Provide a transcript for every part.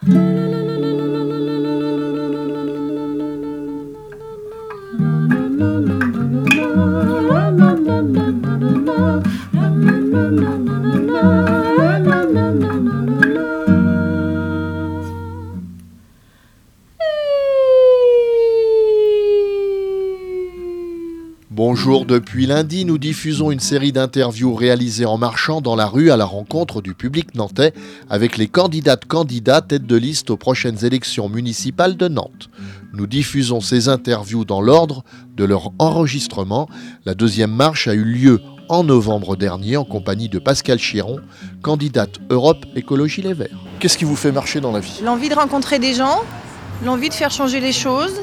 Bonjour, depuis lundi, nous diffusons une série d'interviews réalisées en marchant dans la rue à la rencontre du public nantais avec les candidats têtes de liste aux prochaines élections municipales de Nantes. Nous diffusons ces interviews dans l'ordre de leur enregistrement. La deuxième marche a eu lieu en novembre dernier en compagnie de Pascale Chiron, candidate Europe Écologie Les Verts. Qu'est-ce qui vous fait marcher dans la vie ? L'envie de rencontrer des gens, l'envie de faire changer les choses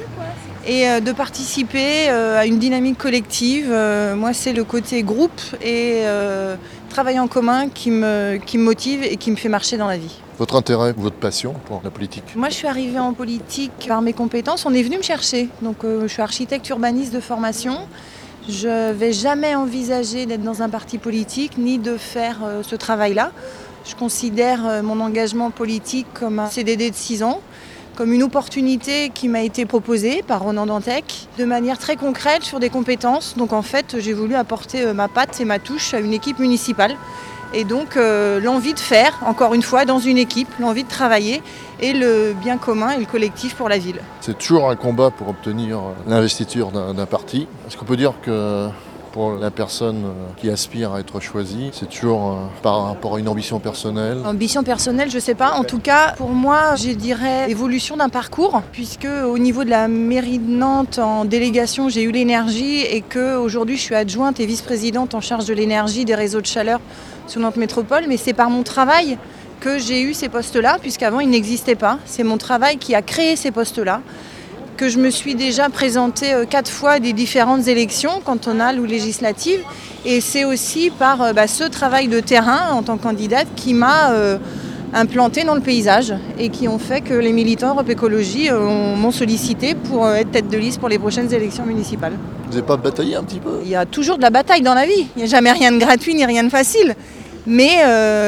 et de participer à une dynamique collective. Moi, c'est le côté groupe et travail en commun qui me motive et qui me fait marcher dans la vie. Votre intérêt, votre passion pour la politique ? Moi, je suis arrivée en politique par mes compétences. On est venu me chercher. Donc, je suis architecte urbaniste de formation. Je ne vais jamais envisager d'être dans un parti politique ni de faire ce travail-là. Je considère mon engagement politique comme un CDD de 6 ans, comme une opportunité qui m'a été proposée par Ronan Dantec, de manière très concrète sur des compétences. Donc en fait, j'ai voulu apporter ma patte et ma touche à une équipe municipale. Et donc l'envie de faire, encore une fois, dans une équipe, l'envie de travailler et le bien commun et le collectif pour la ville. C'est toujours un combat pour obtenir l'investiture d'un parti. Est-ce qu'on peut dire que pour la personne qui aspire à être choisie, c'est toujours par rapport à une ambition personnelle ? Ambition personnelle, je ne sais pas. En tout cas, pour moi, je dirais évolution d'un parcours, puisque au niveau de la mairie de Nantes, en délégation, j'ai eu l'énergie et qu'aujourd'hui, je suis adjointe et vice-présidente en charge de l'énergie des réseaux de chaleur sur Nantes Métropole. Mais c'est par mon travail que j'ai eu ces postes-là, puisqu'avant, ils n'existaient pas. C'est mon travail qui a créé ces postes-là, que je me suis déjà présentée 4 fois à des différentes élections, cantonales ou législatives. Et c'est aussi par ce travail de terrain en tant que candidate qui m'a implantée dans le paysage et qui ont fait que les militants Europe Écologie m'ont sollicité pour être tête de liste pour les prochaines élections municipales. Vous n'avez pas bataillé un petit peu ? Il y a toujours de la bataille dans la vie. Il n'y a jamais rien de gratuit ni rien de facile. Mais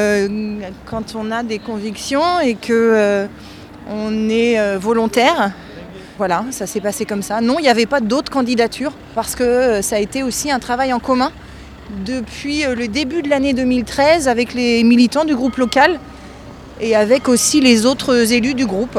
quand on a des convictions et qu'on est volontaire, voilà, ça s'est passé comme ça. Non, il n'y avait pas d'autres candidatures parce que ça a été aussi un travail en commun depuis le début de l'année 2013 avec les militants du groupe local et avec aussi les autres élus du groupe.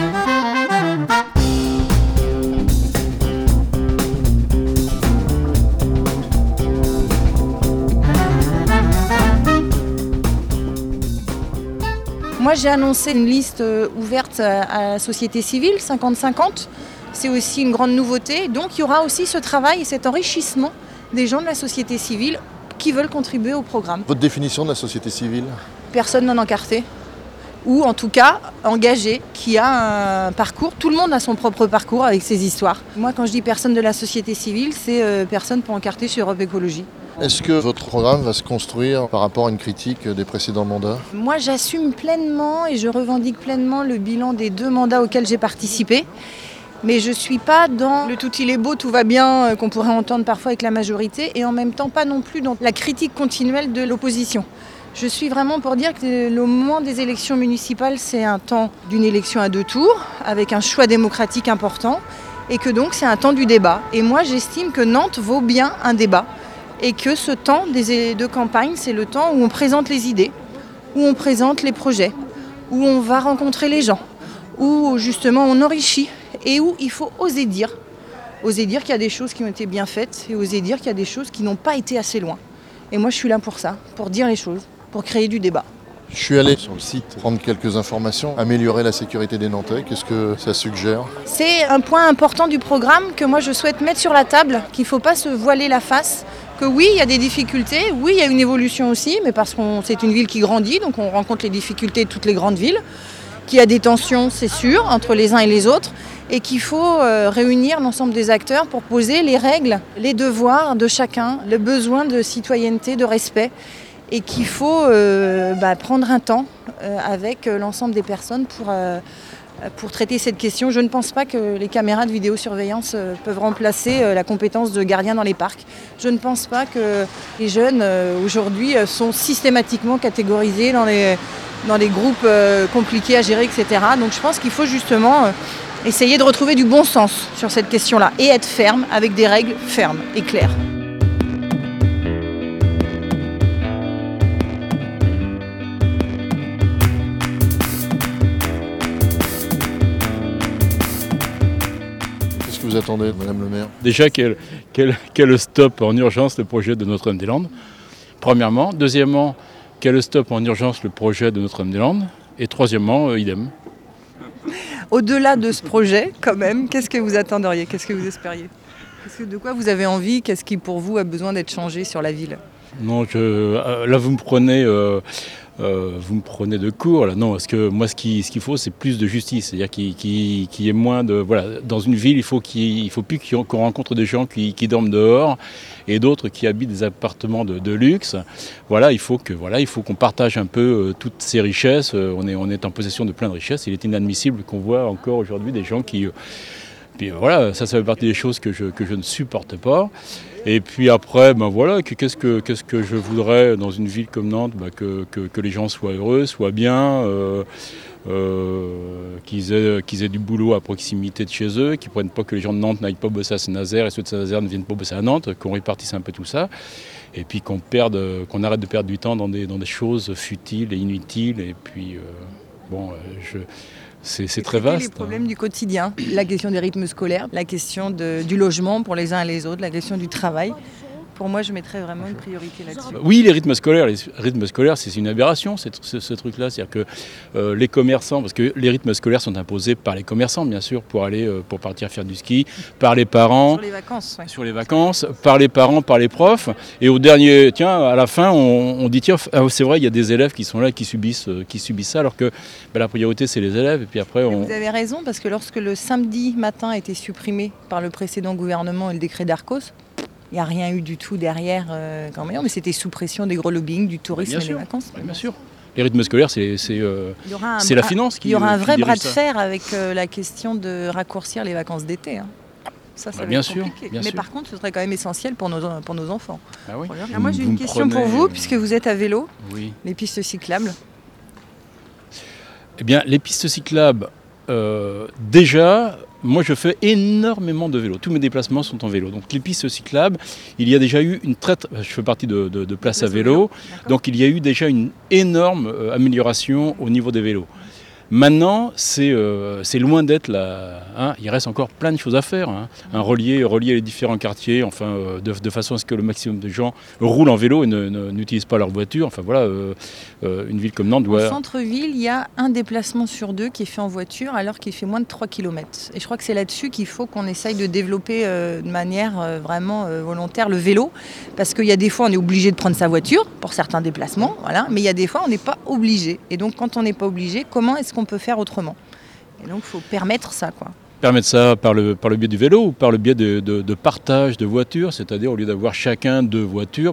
Moi, j'ai annoncé une liste ouverte à la société civile, 50-50. C'est aussi une grande nouveauté. Donc, il y aura aussi ce travail et cet enrichissement des gens de la société civile qui veulent contribuer au programme. Votre définition de la société civile ? Personne non encarté, ou en tout cas engagé, qui a un parcours. Tout le monde a son propre parcours avec ses histoires. Moi, quand je dis personne de la société civile, c'est personne pour encarter chez Europe Écologie. Est-ce que votre programme va se construire par rapport à une critique des précédents mandats ? Moi, j'assume pleinement et je revendique pleinement le bilan des 2 mandats auxquels j'ai participé. Mais je ne suis pas dans le tout il est beau, tout va bien, qu'on pourrait entendre parfois avec la majorité, et en même temps pas non plus dans la critique continuelle de l'opposition. Je suis vraiment pour dire que le moment des élections municipales, c'est un temps d'une élection à 2 tours, avec un choix démocratique important, et que donc c'est un temps du débat. Et moi, j'estime que Nantes vaut bien un débat. Et que ce temps de campagne, c'est le temps où on présente les idées, où on présente les projets, où on va rencontrer les gens, où justement on enrichit et où il faut oser dire qu'il y a des choses qui ont été bien faites et oser dire qu'il y a des choses qui n'ont pas été assez loin. Et moi je suis là pour ça, pour dire les choses, pour créer du débat. Je suis allé sur le site prendre quelques informations, améliorer la sécurité des Nantais. Qu'est-ce que ça suggère ? C'est un point important du programme que moi je souhaite mettre sur la table, qu'il ne faut pas se voiler la face. Que oui, il y a des difficultés, oui, il y a une évolution aussi, mais parce que c'est une ville qui grandit, donc on rencontre les difficultés de toutes les grandes villes, qu'il y a des tensions, c'est sûr, entre les uns et les autres, et qu'il faut réunir l'ensemble des acteurs pour poser les règles, les devoirs de chacun, le besoin de citoyenneté, de respect, et qu'il faut prendre un temps avec l'ensemble des personnes pour traiter cette question. Je ne pense pas que les caméras de vidéosurveillance peuvent remplacer la compétence de gardien dans les parcs. Je ne pense pas que les jeunes aujourd'hui sont systématiquement catégorisés dans dans des groupes compliqués à gérer, etc. Donc je pense qu'il faut justement essayer de retrouver du bon sens sur cette question-là et être ferme avec des règles fermes et claires. Qu'est-ce que vous attendez, Madame le maire? Déjà qu'elle stoppe en urgence le projet de Notre-Dame-des-Landes, premièrement. Deuxièmement, qu'elle stoppe en urgence le projet de Notre-Dame-des-Landes. Et troisièmement, idem. Au-delà de ce projet, quand même, qu'est-ce que vous attendriez? Qu'est-ce que vous espériez? De quoi vous avez envie? Qu'est-ce qui, pour vous, a besoin d'être changé sur la ville? Non, là vous me prenez de court. Là. Non, parce que moi ce qu'il faut, c'est plus de justice. C'est-à-dire qu'il y ait moins de... Voilà, dans une ville, il faut plus qu'on rencontre des gens qui dorment dehors et d'autres qui habitent des appartements de luxe. Voilà, il faut qu'on partage un peu toutes ces richesses. On est en possession de plein de richesses. Il est inadmissible qu'on voit encore aujourd'hui des gens qui... Puis voilà, ça fait partie des choses que je ne supporte pas. Et puis après, qu'est-ce que je voudrais dans une ville comme Nantes? Que les gens soient heureux, soient bien, qu'ils aient du boulot à proximité de chez eux, qu'ils ne prennent pas que les gens de Nantes n'aillent pas bosser à Saint-Nazaire et ceux de Saint-Nazaire ne viennent pas bosser à Nantes, qu'on répartisse un peu tout ça. Et puis qu'on arrête de perdre du temps dans des choses futiles et inutiles. Et puis, c'est très vaste. Les problèmes du quotidien, la question des rythmes scolaires, la question du logement pour les uns et les autres, la question du travail. Pour moi, je mettrais vraiment une priorité là-dessus. Oui, les rythmes scolaires, c'est une aberration, ce truc-là. C'est-à-dire que les commerçants, parce que les rythmes scolaires sont imposés par les commerçants, bien sûr, pour partir faire du ski, par les parents. Sur les vacances, oui. Sur les vacances, par les parents, par les profs. Et au dernier, à la fin, on dit, c'est vrai, il y a des élèves qui sont là, qui subissent ça, alors que la priorité, c'est les élèves. Et puis après, Vous avez raison, parce que lorsque le samedi matin a été supprimé par le précédent gouvernement et le décret d'Arcos, il n'y a rien eu du tout derrière quand même, mais c'était sous pression des gros lobbying, du tourisme et des vacances. Bien sûr. Les rythmes scolaires, c'est la finance qui... Il y aura un vrai bras de fer avec la question de raccourcir les vacances d'été. Hein. Ça va être compliqué. Mais par contre, ce serait quand même essentiel pour nos enfants. Ah oui. Alors moi, j'ai une question pour vous, puisque vous êtes à vélo. Oui. Les pistes cyclables. Eh bien, les pistes cyclables, déjà... Moi, je fais énormément de vélo. Tous mes déplacements sont en vélo. Donc, les pistes cyclables, il y a déjà eu je fais partie de Place à vélo. Donc, il y a eu déjà une énorme amélioration au niveau des vélos. Maintenant, c'est loin d'être là. Hein, il reste encore plein de choses à faire. Hein. Relier les différents quartiers, de façon à ce que le maximum de gens roulent en vélo et n'utilisent pas leur voiture. Enfin voilà, une ville comme Nantes doit... Au centre-ville, il y a un déplacement sur 2 qui est fait en voiture alors qu'il fait moins de 3 km. Et je crois que c'est là-dessus qu'il faut qu'on essaye de développer de manière vraiment volontaire le vélo. Parce qu'il y a des fois, on est obligé de prendre sa voiture pour certains déplacements. Voilà, mais il y a des fois, on n'est pas obligé. Et donc, quand on n'est pas obligé, comment est-ce qu'on peut faire autrement? Et donc, il faut permettre ça, quoi. Permettre ça par le biais du vélo ou par le biais de partage de voitures, c'est-à-dire au lieu d'avoir chacun 2 voitures,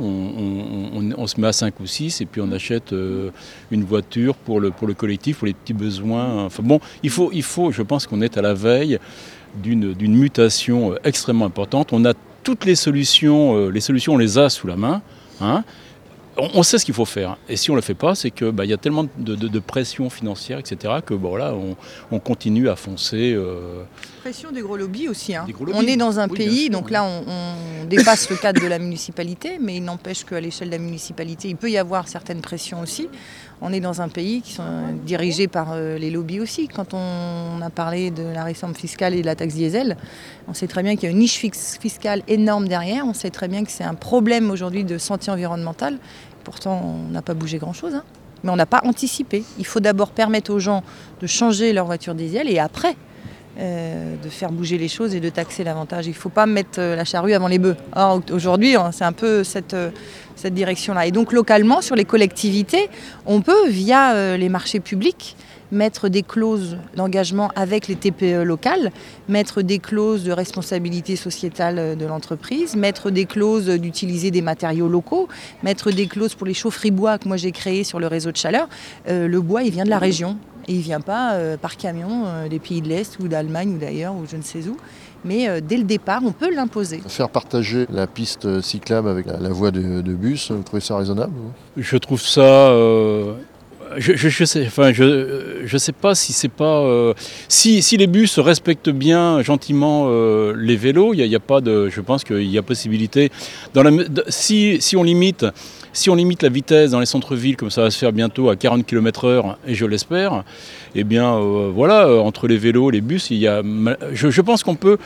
on se met à 5 ou 6 et puis on achète une voiture pour le collectif, pour les petits besoins. Enfin bon, il faut, je pense qu'on est à la veille d'une mutation extrêmement importante. On a toutes les solutions on les a sous la main. Hein. On sait ce qu'il faut faire. Et si on ne le fait pas, c'est qu'il y a tellement de pression financière, etc., que on continue à foncer. Pression des gros lobbies aussi. Hein. On est dans un pays, donc là on dépasse le cadre de la municipalité, mais il n'empêche qu'à l'échelle de la municipalité, il peut y avoir certaines pressions aussi. On est dans un pays qui sont dirigés par les lobbies aussi. Quand on a parlé de la réforme fiscale et de la taxe diesel, on sait très bien qu'il y a une niche fiscale énorme derrière. On sait très bien que c'est un problème aujourd'hui de santé environnementale. Pourtant, on n'a pas bougé grand-chose. Hein. Mais on n'a pas anticipé. Il faut d'abord permettre aux gens de changer leur voiture diesel et après de faire bouger les choses et de taxer davantage. Il ne faut pas mettre la charrue avant les bœufs. Or, aujourd'hui, c'est un peu cette direction-là. Et donc, localement, sur les collectivités, on peut, via les marchés publics, mettre des clauses d'engagement avec les TPE locales, mettre des clauses de responsabilité sociétale de l'entreprise, mettre des clauses d'utiliser des matériaux locaux, mettre des clauses pour les chaufferies bois que moi j'ai créées sur le réseau de chaleur. Le bois, il vient de la région. Et il ne vient pas par camion des pays de l'Est ou d'Allemagne ou d'ailleurs ou je ne sais où. Mais dès le départ, on peut l'imposer. Faire partager la piste cyclable avec la voie de bus, vous trouvez ça raisonnable? Je trouve ça... je sais pas si c'est pas si les bus respectent bien gentiment les vélos, il y a pas de, je pense qu'il y a possibilité si on limite la vitesse dans les centres-villes comme ça va se faire bientôt à 40 km/h et je l'espère, eh bien entre les vélos et les bus, je pense qu'on peut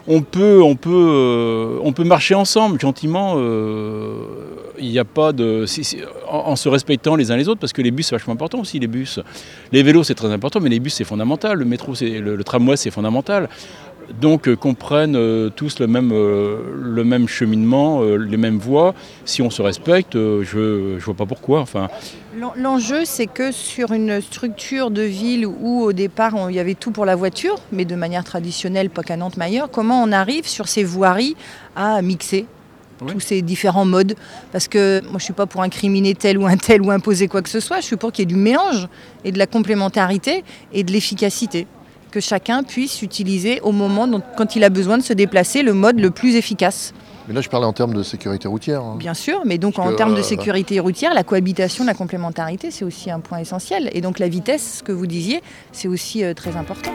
marcher ensemble gentiment. Il n'y a pas de en se respectant les uns les autres, parce que les bus c'est vachement important aussi, les bus. Les vélos c'est très important, mais les bus c'est fondamental. Le métro, le tramway c'est fondamental. Donc qu'on prenne tous le même cheminement, les mêmes voies. Si on se respecte, je vois pas pourquoi. Enfin. L'enjeu, c'est que sur une structure de ville où au départ il y avait tout pour la voiture, mais de manière traditionnelle, pas qu'à Nantes, mais ailleurs, comment on arrive sur ces voiries à mixer tous ces différents modes? Parce que moi je suis pas pour incriminer tel ou imposer quoi que ce soit, je suis pour qu'il y ait du mélange et de la complémentarité et de l'efficacité. Que chacun puisse utiliser au moment quand il a besoin de se déplacer le mode le plus efficace. Mais là, je parlais en termes de sécurité routière. Bien sûr, mais donc en termes de sécurité routière, la cohabitation, la complémentarité, c'est aussi un point essentiel. Et donc la vitesse, ce que vous disiez, c'est aussi très important.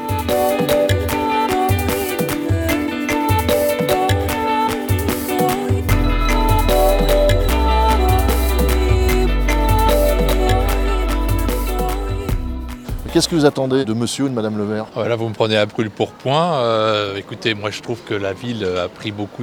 Qu'est-ce que vous attendez de monsieur ou de madame le maire ? Là, vous me prenez à brûle pour point. Écoutez, moi, je trouve que la ville a pris beaucoup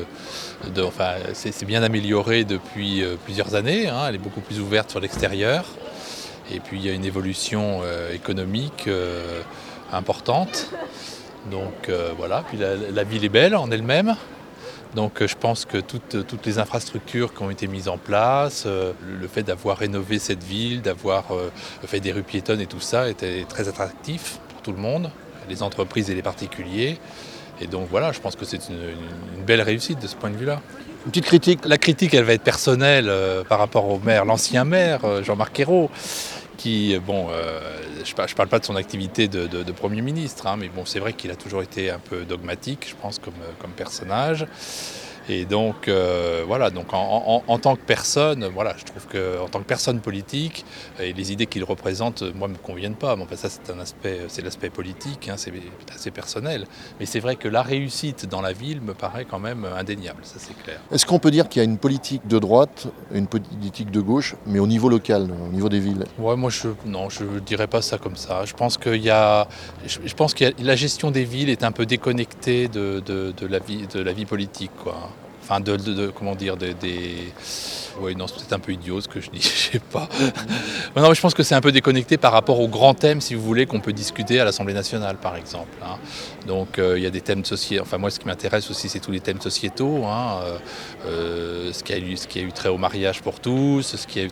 c'est bien amélioré depuis plusieurs années. Elle est beaucoup plus ouverte sur l'extérieur. Et puis, il y a une évolution économique importante. Donc, voilà. Puis, la ville est belle en elle-même. Donc je pense que toutes les infrastructures qui ont été mises en place, le fait d'avoir rénové cette ville, d'avoir fait des rues piétonnes et tout ça était très attractif pour tout le monde, les entreprises et les particuliers. Et donc voilà, je pense que c'est une belle réussite de ce point de vue-là. Une petite critique. La critique, elle va être personnelle par rapport au maire, l'ancien maire, Jean-Marc Ayrault, qui, je ne parle pas de son activité de Premier ministre, mais bon, c'est vrai qu'il a toujours été un peu dogmatique, je pense, comme personnage. Et donc, donc en tant que personne, je trouve qu'en tant que personne politique, et les idées qu'il représente, moi, ne me conviennent pas. Mais enfin, ça, c'est l'aspect politique, c'est assez personnel. Mais c'est vrai que la réussite dans la ville me paraît quand même indéniable, ça c'est clair. Est-ce qu'on peut dire qu'il y a une politique de droite, une politique de gauche, mais au niveau local, au niveau des villes ? Ouais, moi, je ne dirais pas ça comme ça. Je pense que la gestion des villes est un peu déconnectée de la vie politique, quoi. Enfin, comment dire, oui, non, c'est peut-être un peu idiot ce que je dis, je sais pas. Non, mais je pense que c'est un peu déconnecté par rapport aux grands thèmes, si vous voulez, qu'on peut discuter à l'Assemblée nationale, par exemple. Donc, il y a des thèmes sociétaux. Enfin, moi, ce qui m'intéresse aussi, c'est tous les thèmes sociétaux. Ce qui a eu trait au mariage pour tous, ce qui a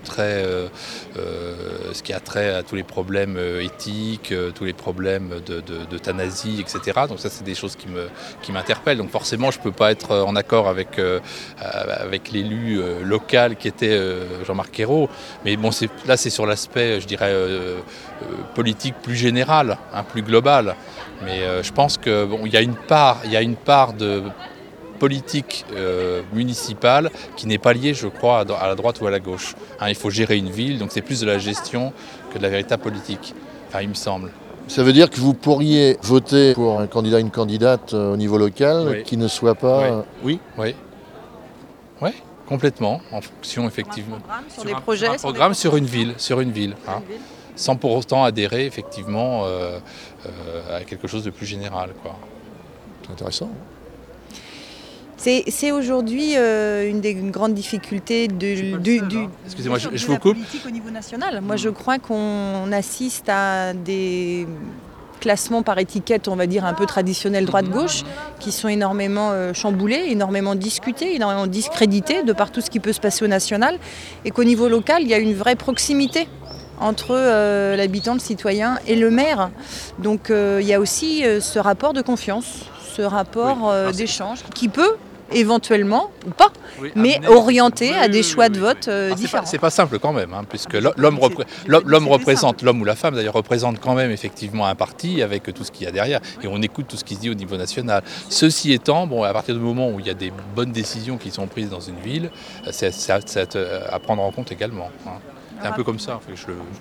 trait à tous les problèmes éthiques, tous les problèmes d'euthanasie, etc. Donc, ça, c'est des choses qui m'interpellent. Donc, forcément, je peux pas être en accord avec l'élu local qui était Jean-Marc Ayrault. Mais bon, là, c'est sur l'aspect, je dirais, politique plus général, plus global. Mais je pense qu'il y a une part de politique municipale qui n'est pas liée, je crois, à la droite ou à la gauche. Il faut gérer une ville, donc c'est plus de la gestion que de la véritable politique, il me semble. Ça veut dire que vous pourriez voter pour un candidat, une candidate au niveau local qui ne soit pas... Oui. Oui, complètement, en fonction effectivement. Sur des projets, un programme sur une ville, sans pour autant adhérer effectivement à quelque chose de plus général, quoi. C'est intéressant. C'est aujourd'hui une des grandes difficultés Excusez-moi, je vous la coupe. politique au niveau national. Moi, je crois qu'on assiste à des classements par étiquette, on va dire, un peu traditionnels droite-gauche, qui sont énormément chamboulés, énormément discutés, énormément discrédités de par tout ce qui peut se passer au national, et qu'au niveau local, il y a une vraie proximité entre l'habitant, le citoyen et le maire. Donc il y a aussi ce rapport de confiance, ce rapport d'échange qui peut éventuellement, ou pas, mais orienté à des choix de vote différents. C'est pas simple quand même, puisque l'homme représente, l'homme ou la femme d'ailleurs, représente quand même effectivement un parti avec tout ce qu'il y a derrière, et on écoute tout ce qui se dit au niveau national. Ceci étant, à partir du moment où il y a des bonnes décisions qui sont prises dans une ville, c'est à prendre en compte également. C'est un peu comme ça,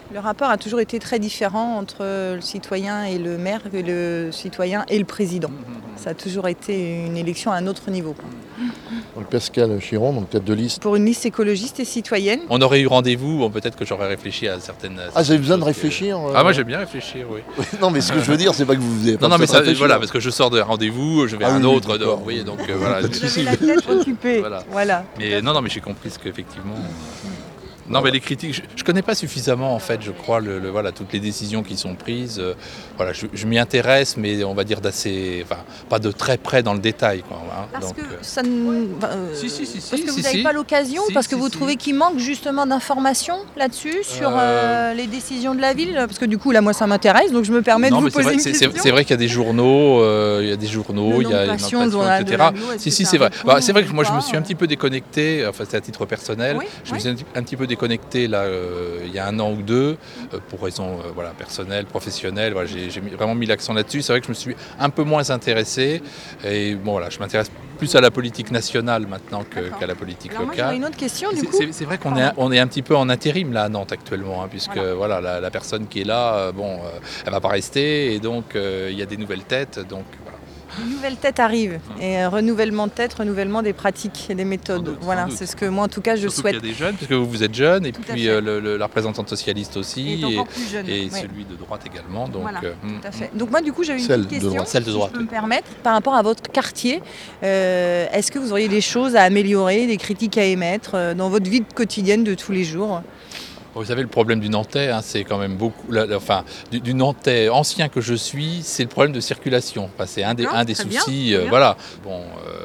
Le rapport a toujours été très différent entre le citoyen et le maire que le citoyen et le président. Ça a toujours été une élection à un autre niveau. Donc Pascal Chiron, donc tête de liste. Pour une liste écologiste et citoyenne. On aurait eu rendez-vous, bon, peut-être que j'aurais réfléchi à certaines... Ah, vous avez besoin de réfléchir Ah, moi j'aime bien réfléchir, oui. Non, mais ce que je veux dire, c'est pas que vous avez pas Non, mais besoin de ça, réfléchir. voilà, parce que je sors de rendez-vous, je vais à un oui, autre, d'accord. vous voyez, donc voilà. Vous avez la tête occupée. Voilà. Mais non, mais j'ai compris ce qu'effectivement... Non, mais les critiques, je connais pas suffisamment en fait, je crois, voilà, toutes les décisions qui sont prises. Voilà, je m'y intéresse, mais on va dire d'assez, enfin, pas de très près dans le détail, quoi. Hein, Parce donc, que ça ne... Si, Parce que vous si, n'avez si. pas l'occasion, Si, parce que si, vous si. trouvez qu'il manque justement d'informations là-dessus, sur les décisions de la ville. Parce que du coup, là, moi, ça m'intéresse, donc je me permets de Non, vous mais poser une question. c'est vrai qu'il y a des journaux, il y a une Passion, passion, de etc. Lalo, est-ce que Si, ça c'est vrai. répond Bah, c'est vrai que moi, ou je me pas suis un petit peu déconnecté, enfin, c'est à titre personnel. Oui, Je me suis un petit peu déconnecté là, il y a 1 an ou 2, pour raisons voilà, personnelles, professionnelles. Voilà, j'ai vraiment mis l'accent là-dessus. C'est vrai que je me suis un peu moins intéressé. Et bon, voilà, je m'intéresse plus à la politique nationale maintenant qu'à la politique Alors moi, locale. j'aurais une autre question, du coup. C'est vrai qu'on est un petit peu en intérim là à Nantes actuellement, hein, puisque voilà, la personne qui est là, elle va pas rester, et donc il y a des nouvelles têtes, donc voilà. Une nouvelle tête arrive, et renouvellement de tête, renouvellement des pratiques et des méthodes. Sans doute, voilà, sans doute. c'est ce que moi, en tout cas, je Surtout souhaite. qu'il y a des jeunes, puisque vous êtes jeune, et Tout à puis fait. la représentante socialiste aussi, Et encore plus jeune. et Ouais. celui de droite également. Donc, Voilà, tout à fait. Donc moi, du coup, j'avais une Celle petite de question, droite. Celle de si droite, je peux oui. me permettre, par rapport à votre quartier. Est-ce que vous auriez des choses à améliorer, des critiques à émettre dans votre vie quotidienne de tous les jours? Vous savez, le problème du Nantais, hein, c'est quand même beaucoup. Enfin, du Nantais ancien que je suis, c'est le problème de circulation. Enfin, c'est un des Très soucis. bien, très bien. Voilà. Bon,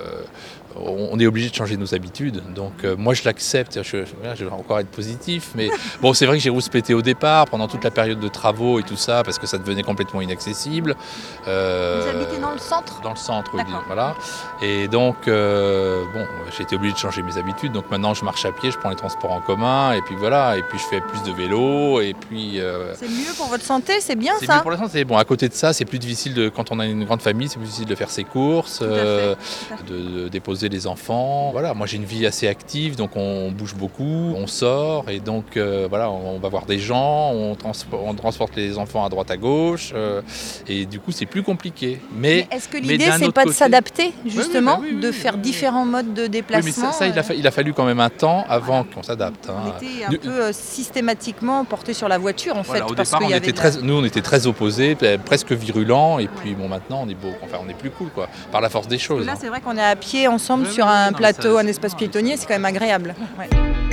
on est obligé de changer nos habitudes. Donc, moi, je l'accepte. Je vais encore être positif. Mais bon, c'est vrai que j'ai rouspété au départ, pendant toute la période de travaux et tout ça, parce que ça devenait complètement inaccessible. Vous habitez dans le centre? Dans le centre, oui. D'accord. Voilà. Et donc, j'ai été obligé de changer mes habitudes. Donc maintenant, je marche à pied, je prends les transports en commun, et puis voilà. Et puis, je fais plus de vélo, et puis... C'est mieux pour votre santé, c'est bien c'est ça? mieux pour la santé. Bon, à côté de ça, c'est plus difficile, quand on a une grande famille, c'est plus difficile de faire ses courses, Tout à fait, tout à fait. de déposer les enfants. Voilà, moi j'ai une vie assez active, donc on bouge beaucoup, on sort, et donc voilà, on va voir des gens, on transporte les enfants à droite à gauche, et du coup c'est plus compliqué. Mais Est-ce que mais l'idée, d'un c'est autre pas de côté- s'adapter, justement, oui, de faire différents modes de Oui, mais déplacement? ça il a fallu quand même un temps avant qu'on s'adapte. On hein. était un peu systématiquement porté sur la voiture, en Voilà, fait, au parce départ, qu'il y avait nous on était très opposés, presque virulents, et puis bon, maintenant on est plus cool, quoi, par la force des choses. Là, hein. c'est vrai qu'on est à pied ensemble Oui, sur oui, un non, plateau, ça, un espace piétonnier, c'est quand même agréable. Ouais.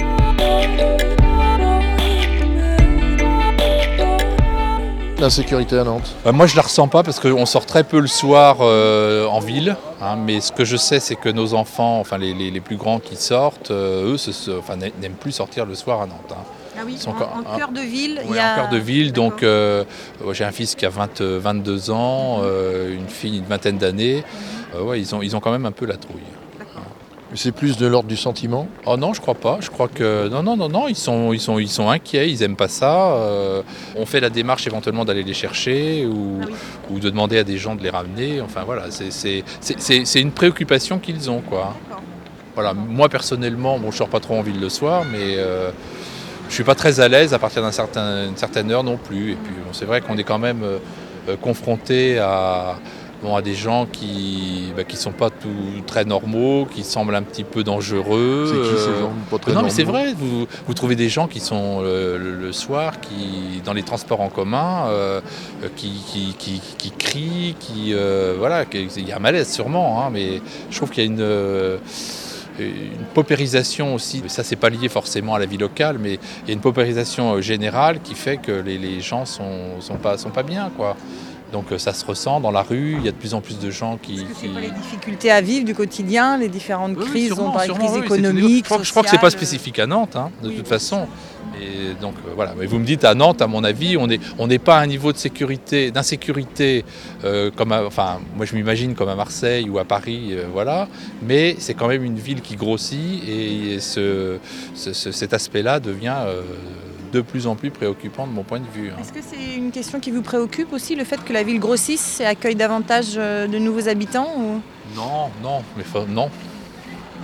L'insécurité à Nantes. Moi je la ressens pas parce qu'on sort très peu le soir en ville, hein, mais ce que je sais c'est que nos enfants, enfin les plus grands qui sortent, eux n'aiment plus sortir le soir à Nantes. Hein. Ah oui, Ils sont en cœur de ville, il Ouais, y a... en cœur de ville, D'accord. donc j'ai un fils qui a 22 ans, une fille une vingtaine d'années. Ouais, ils ont quand même un peu la trouille. C'est plus de l'ordre du sentiment. Oh non, je crois pas. Je crois que non, ils sont inquiets, ils aiment pas ça. On fait la démarche éventuellement d'aller les chercher ou de demander à des gens de les ramener. Enfin voilà, c'est une préoccupation qu'ils ont, quoi. D'accord. Voilà, moi personnellement, bon, je sors pas trop en ville le soir, mais je suis pas très à l'aise à partir d'une certaine heure non plus. Et puis bon, c'est vrai qu'on est quand même confronté à des gens qui sont pas tout très normaux, qui semblent un petit peu dangereux. C'est qui ces gens pas très Non mais c'est normaux? vrai, vous trouvez des gens qui sont le soir, qui dans les transports en commun, qui crient, voilà, il y a un malaise sûrement, hein, mais je trouve qu'il y a une paupérisation aussi, ça c'est pas lié forcément à la vie locale, mais il y a une paupérisation générale qui fait que les gens sont pas bien, quoi. Donc ça se ressent dans la rue, il y a de plus en plus de gens qui... Est-ce que c'est pas les difficultés à vivre du quotidien, les différentes Oui, crises, sûrement, dont par les sûrement, crises oui, économiques, je crois que c'est pas sociales, spécifique à Nantes, hein, de oui, toute bien façon. Et donc voilà, mais vous me dites à Nantes, à mon avis, on n'est pas à un niveau d'insécurité moi je m'imagine comme à Marseille ou à Paris, voilà. Mais c'est quand même une ville qui grossit et cet aspect-là devient de plus en plus préoccupant de mon point de vue. Hein. Est-ce que c'est une question qui vous préoccupe aussi, le fait que la ville grossisse et accueille davantage de nouveaux habitants ou... Non. Parce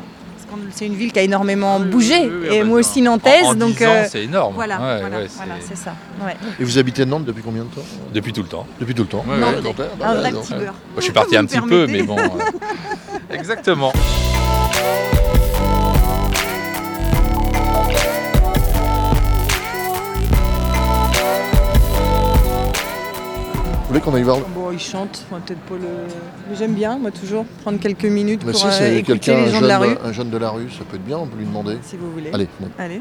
C'est une ville qui a énormément bougé, oui, et bah, moi aussi nantaise. En donc 10 ans, c'est énorme. voilà, Ouais, voilà, ouais, voilà, c'est ça. Ouais. Et vous habitez Nantes depuis combien de temps? Depuis tout le temps. Depuis tout le temps. Ouais, Non, ouais. mais Bah, un vrai donc, petit beurre. Moi, je suis parti Vous un me petit peu, permettez. mais bon. Exactement. Vous voulez qu'on aille voir Bon, il chante, enfin, peut-être pas le. Mais j'aime bien, moi, toujours prendre quelques minutes Mais pour si c'est écouter quelqu'un, les gens de la rue, un jeune de la rue, ça peut être bien, on peut lui demander. si vous voulez. Allez, venez. Allez.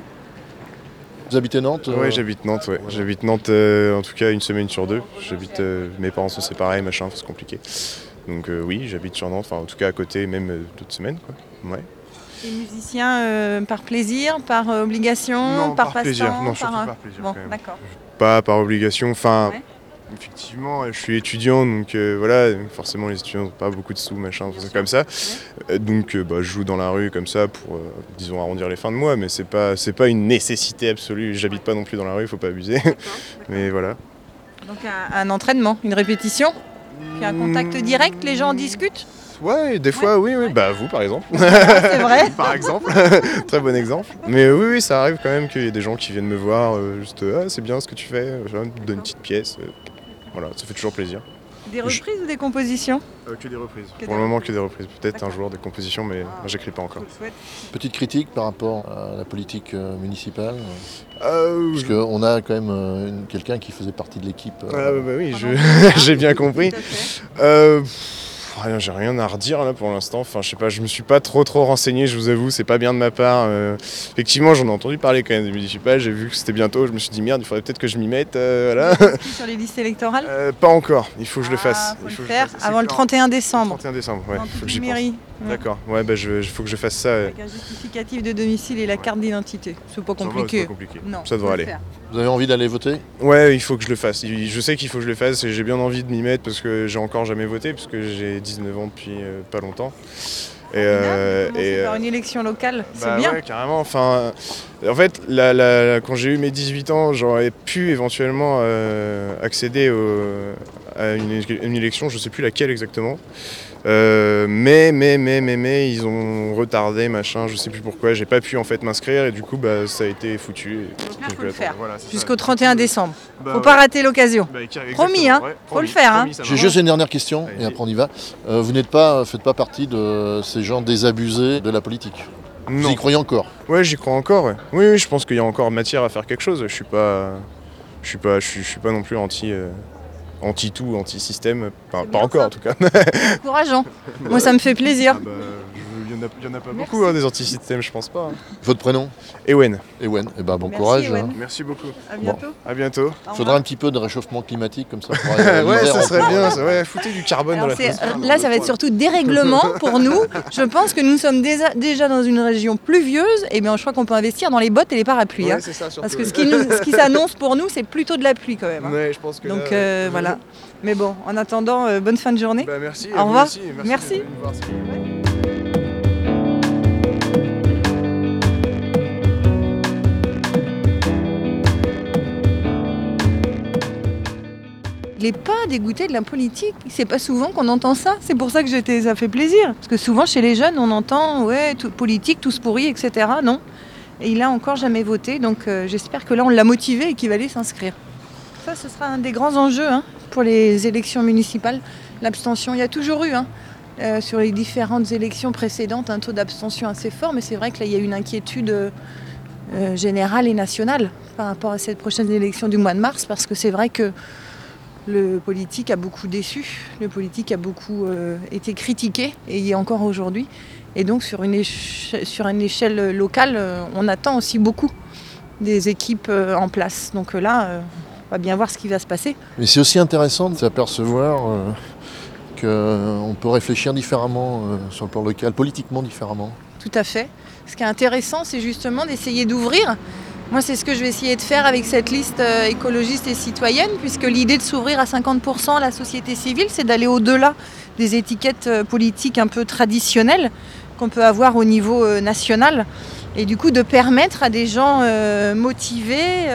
Vous habitez Nantes? Ouais, j'habite Nantes, ouais. J'habite Nantes en tout cas une semaine sur deux. J'habite, mes parents sont séparés, machin, c'est compliqué. Donc oui, j'habite sur Nantes, enfin en tout cas à côté, même d'autres semaines, quoi. Ouais. Et musicien par plaisir, par obligation, Non, par par plaisir. passe-temps Non, surtout par plaisir, Bon, quand même. d'accord. Pas par obligation, enfin Ouais. effectivement, je suis étudiant, donc voilà, forcément les étudiants n'ont pas beaucoup de sous, machin, Bien c'est sûr. comme ça. Donc je joue dans la rue comme ça pour, disons, arrondir les fins de mois, mais c'est pas une nécessité absolue. J'habite pas non plus dans la rue, il faut pas abuser. Mais voilà. Donc un entraînement, une répétition, puis un contact direct, les gens en discutent. Ouais, des fois, oui, bah vous par exemple. C'est vrai. Par exemple, très bon exemple. Mais oui, ça arrive quand même qu'il y ait des gens qui viennent me voir, juste ah, c'est bien ce que tu fais, je me donne une petite pièce. Voilà, ça fait toujours plaisir. Des reprises ou des compositions? Que des reprises. Que Pour des le moment, que des reprises. Peut-être un D'accord. jour des compositions, mais j'écris pas encore. Petite critique par rapport à la politique municipale? Parce qu'on a quand même quelqu'un qui faisait partie de l'équipe. bah oui, Pendant j'ai bien compris. Tout à fait. Rien, j'ai rien à redire là pour l'instant. Enfin, je sais pas, je me suis pas trop renseigné, je vous avoue, c'est pas bien de ma part. Effectivement, j'en ai entendu parler quand même des municipales. J'ai vu que c'était bientôt. Je me suis dit merde, il faudrait peut-être que je m'y mette. Voilà. Sur les listes électorales. Pas encore. Il faut que je le fasse. Faut Il faut le que je faire fasse. C'est avant le clair. 31 décembre. 31 décembre, ouais. Dans Faut toutes que j'y les pense. mairies. Ouais. D'accord. Ouais, bah faut que je fasse ça. Avec un justificatif de domicile et la carte d'identité. C'est pas Ça va, compliqué. c'est pas compliqué. Non, Ça devrait faut le aller. faire. Vous avez envie d'aller voter? Ouais, il faut que je le fasse. Je sais qu'il faut que je le fasse et j'ai bien envie de m'y mettre parce que j'ai encore jamais voté, parce que j'ai 19 ans depuis pas longtemps. Et, Commencer par une élection locale, c'est bah bien. ouais, carrément. Enfin, en fait, quand j'ai eu mes 18 ans, j'aurais pu éventuellement accéder à une élection, je sais plus laquelle exactement. Mais ils ont retardé, machin, je sais plus pourquoi, j'ai pas pu en fait m'inscrire et du coup bah ça a été foutu. Donc là, faut le faire. Voilà, c'est Jusqu'au ça. 31 décembre. Bah, Faut ouais. pas rater l'occasion. Bah, exactement, Promis, hein. ouais, Faut le faire, hein. promis, ça J'ai marche. juste une dernière question, et Allez-y. après on y va. Vous faites pas partie de ces gens désabusés de la politique? Vous Non. y croyez encore? Ouais, j'y crois encore. Ouais. Oui, je pense qu'il y a encore matière à faire quelque chose. Je suis pas non plus anti tout, anti système. Pas bien encore ça. en tout cas. Encourageant. Moi, ça me fait plaisir. Il y en a pas Merci. beaucoup des anti-systèmes, je pense pas. Votre prénom? Ewen. Ewen. Eh ben bon Merci, courage. Ewen. Hein. Merci beaucoup. À bientôt. À bientôt. Au Faudra revoir. un petit peu de réchauffement climatique comme ça. Pour Ouais, l'hiver, ça serait on- bien. Ouais, foutez du carbone dans Alors, l'atmosphère. là, ça va être surtout dérèglement pour nous. Je pense que nous sommes déjà dans une région pluvieuse. Et bien, je crois qu'on peut investir dans les bottes et les parapluies. hein. Ouais, c'est ça, surtout. Parce que ce qui s'annonce pour nous, c'est plutôt de la pluie quand même. hein. Ouais, je pense que Donc là, voilà. Mais bon, en attendant, bonne fin de journée. Bah, merci. Au à vous revoir. aussi, Merci. d'être venu me voir. Il n'est pas dégoûté de la politique. C'est pas souvent qu'on entend ça. C'est pour ça que ça fait plaisir. Parce que souvent chez les jeunes, on entend ouais, tout, politique, tous pourris, etc. Non. Et il a encore jamais voté. Donc j'espère que là, on l'a motivé et qu'il va aller s'inscrire. Ça, ce sera un des grands enjeux hein, pour les élections municipales. L'abstention, il y a toujours eu sur les différentes élections précédentes un taux d'abstention assez fort. Mais c'est vrai que là, il y a une inquiétude générale et nationale par rapport à cette prochaine élection du mois de mars. Parce que c'est vrai que le politique a beaucoup déçu, le politique a beaucoup été critiqué, et y est encore aujourd'hui. Et donc sur une échelle locale, on attend aussi beaucoup des équipes en place. Donc là, on va bien voir ce qui va se passer. Mais c'est aussi intéressant de s'apercevoir qu'on peut réfléchir différemment sur le plan local, politiquement différemment. Tout à fait. Ce qui est intéressant, c'est justement d'essayer d'ouvrir. Moi, c'est ce que je vais essayer de faire avec cette liste écologiste et citoyenne, puisque l'idée de s'ouvrir à 50% à la société civile, c'est d'aller au-delà des étiquettes politiques un peu traditionnelles qu'on peut avoir au niveau national, et du coup de permettre à des gens motivés,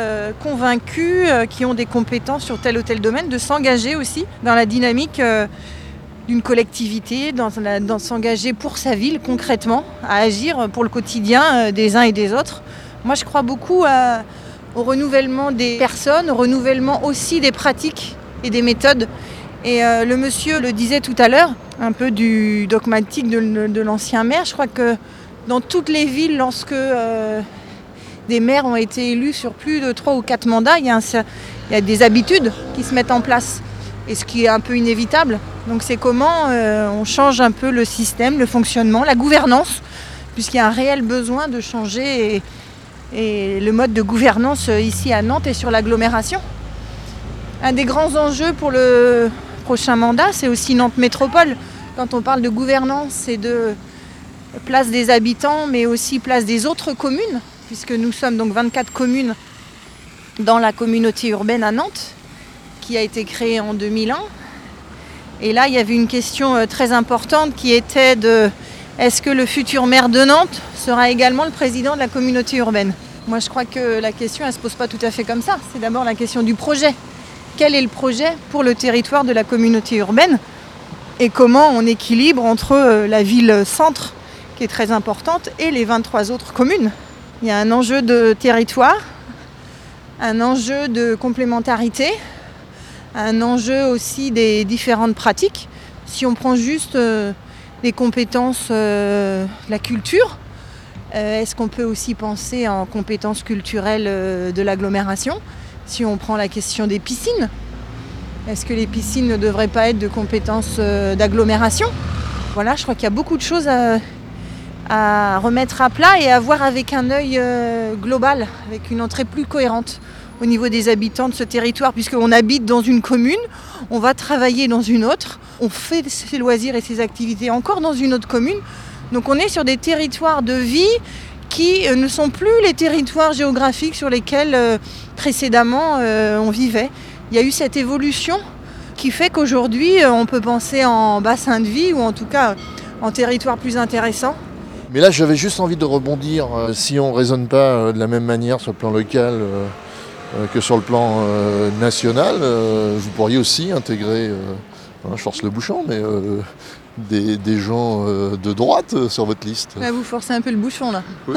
convaincus, qui ont des compétences sur tel ou tel domaine, de s'engager aussi dans la dynamique d'une collectivité, dans s'engager pour sa ville concrètement, à agir pour le quotidien des uns et des autres. Moi je crois beaucoup au renouvellement des personnes, au renouvellement aussi des pratiques et des méthodes. Et le monsieur le disait tout à l'heure, un peu du dogmatique de l'ancien maire. Je crois que dans toutes les villes, lorsque des maires ont été élus sur plus de 3 ou 4 mandats, il y a des habitudes qui se mettent en place. Et ce qui est un peu inévitable. Donc c'est comment on change un peu le système, le fonctionnement, la gouvernance, puisqu'il y a un réel besoin de changer et le mode de gouvernance ici à Nantes et sur l'agglomération. Un des grands enjeux pour le prochain mandat, c'est aussi Nantes Métropole. Quand on parle de gouvernance, c'est de place des habitants, mais aussi place des autres communes, puisque nous sommes donc 24 communes dans la communauté urbaine à Nantes, qui a été créée en 2001. Et là, il y avait une question très importante qui était est-ce que le futur maire de Nantes sera également le président de la communauté urbaine ? Moi, je crois que la question, elle ne se pose pas tout à fait comme ça. C'est d'abord la question du projet. Quel est le projet pour le territoire de la communauté urbaine ? Et comment on équilibre entre la ville-centre, qui est très importante, et les 23 autres communes ? Il y a un enjeu de territoire, un enjeu de complémentarité, un enjeu aussi des différentes pratiques. Si on prend juste les compétences, la culture, est-ce qu'on peut aussi penser en compétences culturelles de l'agglomération ? Si on prend la question des piscines, est-ce que les piscines ne devraient pas être de compétences d'agglomération ? Voilà, je crois qu'il y a beaucoup de choses à remettre à plat et à voir avec un œil global, avec une entrée plus cohérente au niveau des habitants de ce territoire, puisqu'on habite dans une commune, on va travailler dans une autre, on fait ses loisirs et ses activités encore dans une autre commune. Donc on est sur des territoires de vie qui ne sont plus les territoires géographiques sur lesquels précédemment on vivait. Il y a eu cette évolution qui fait qu'aujourd'hui on peut penser en bassin de vie ou en tout cas en territoire plus intéressant. Mais là j'avais juste envie de rebondir, si on ne raisonne pas de la même manière sur le plan local que sur le plan national, vous pourriez aussi intégrer, je force le bouchon, mais des gens de droite sur votre liste. Là, vous forcez un peu le bouchon là. Oui.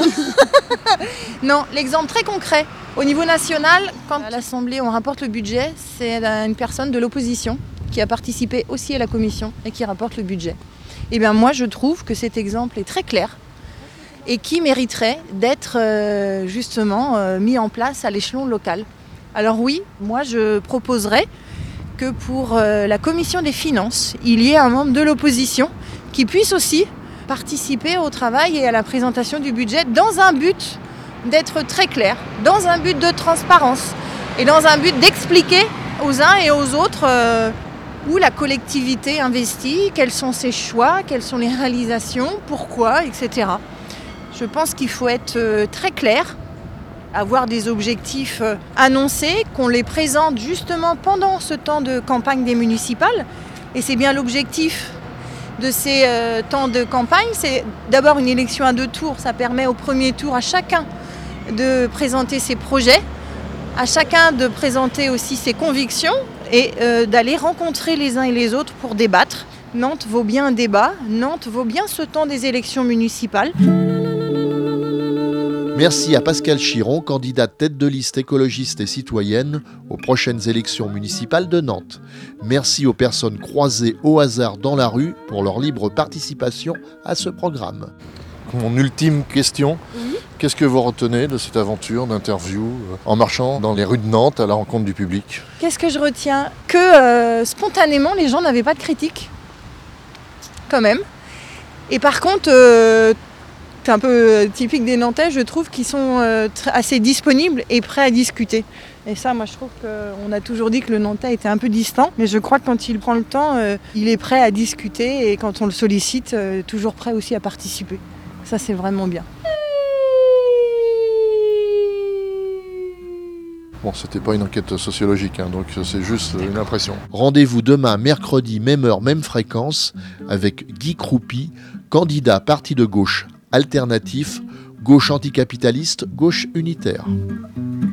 Non, l'exemple très concret. Au niveau national, quand à l'Assemblée on rapporte le budget, c'est une personne de l'opposition qui a participé aussi à la commission et qui rapporte le budget. Eh bien moi je trouve que cet exemple est très clair et qui mériterait d'être justement mis en place à l'échelon local. Alors oui, moi je proposerais que pour la commission des finances, il y ait un membre de l'opposition qui puisse aussi participer au travail et à la présentation du budget dans un but d'être très clair, dans un but de transparence et dans un but d'expliquer aux uns et aux autres où la collectivité investit, quels sont ses choix, quelles sont les réalisations, pourquoi, etc. Je pense qu'il faut être très clair, avoir des objectifs annoncés, qu'on les présente justement pendant ce temps de campagne des municipales. Et c'est bien l'objectif de ces temps de campagne. C'est d'abord une élection à 2 tours. Ça permet au premier tour à chacun de présenter ses projets, à chacun de présenter aussi ses convictions et d'aller rencontrer les uns et les autres pour débattre. Nantes vaut bien un débat, Nantes vaut bien ce temps des élections municipales. Merci à Pascale Chiron, candidate tête de liste écologiste et citoyenne aux prochaines élections municipales de Nantes. Merci aux personnes croisées au hasard dans la rue pour leur libre participation à ce programme. Mon ultime question, qu'est-ce que vous retenez de cette aventure d'interview en marchant dans les rues de Nantes à la rencontre du public ? Qu'est-ce que je retiens ? Que spontanément, les gens n'avaient pas de critique, quand même. Et par contre, c'est un peu typique des Nantais, je trouve, qui sont assez disponibles et prêts à discuter. Et ça, moi, je trouve qu'on a toujours dit que le Nantais était un peu distant, mais je crois que quand il prend le temps, il est prêt à discuter et quand on le sollicite, toujours prêt aussi à participer. Ça, c'est vraiment bien. Bon, c'était pas une enquête sociologique, donc c'est juste une impression. Rendez-vous demain, mercredi, même heure, même fréquence, avec Guy Croupy, candidat parti de gauche alternatif, gauche anticapitaliste, gauche unitaire.